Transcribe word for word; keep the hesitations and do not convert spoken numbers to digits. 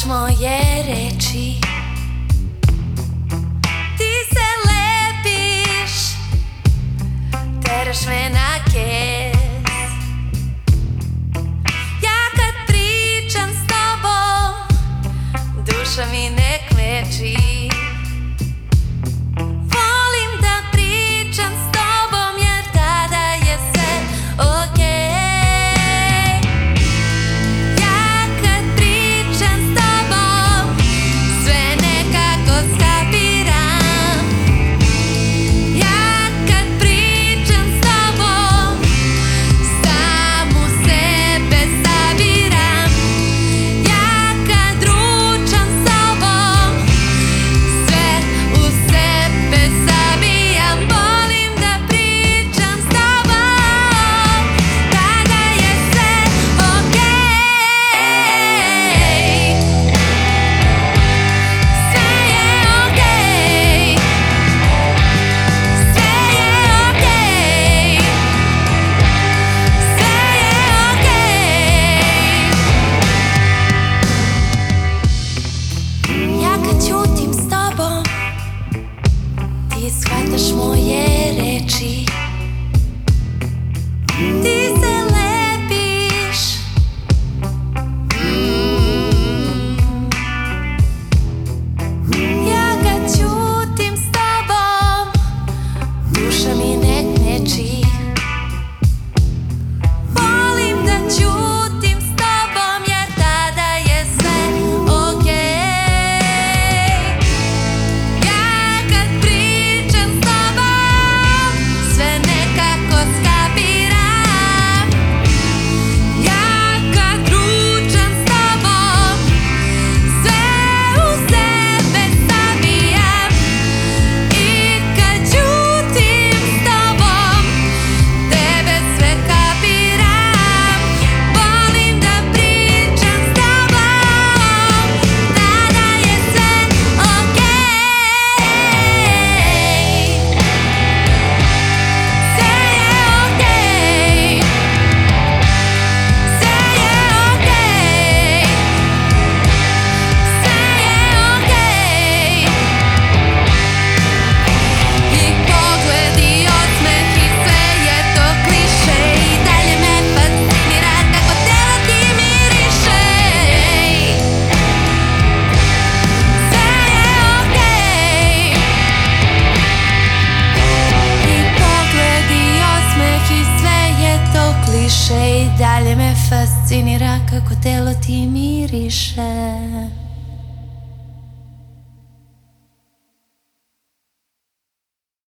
moje reči. Ti se lepiš, teraš me na kez. Ja kad pričam s tobom, duša mi ne kmeči. Volim da pričam s tobom jer tada je sve okej. Ja kad pričam s tobom, sve nekako skapiram. Ja kad pričam s tobom, samu sebe sabiram. Ja kad ručam s tobom, sve u sebe sabijam. Volim da pričam s tobom, tada je sve okej. Sve je okej. Sve je okej. Sve je okej. Ja kad ćutim s tobom, ti shvataš moje reči. Ti se lepiš. Mm. Ja kad ćutim s tobom, duša mi ne kmeči. Volim da ćutim s tobom jer tada je sve okej. Ja kad pričam s tobom, sve nekako skapiram. Ja kad ručam s tobom, sve u sebe sabijam. I kad ćutim s tobom, tebe sve kapiram. Volim da pričam s tobom, tada je sve okej. Sve je okej. Sve je okej. Sve je okej. I pogledi, osmeh i sve je to kliše. I dalje me fascinira kako telo ti miriše. Sve je okej. I pogledi, osmeh i sve je to kliše. I dalje me fascinira kako telo ti miriše.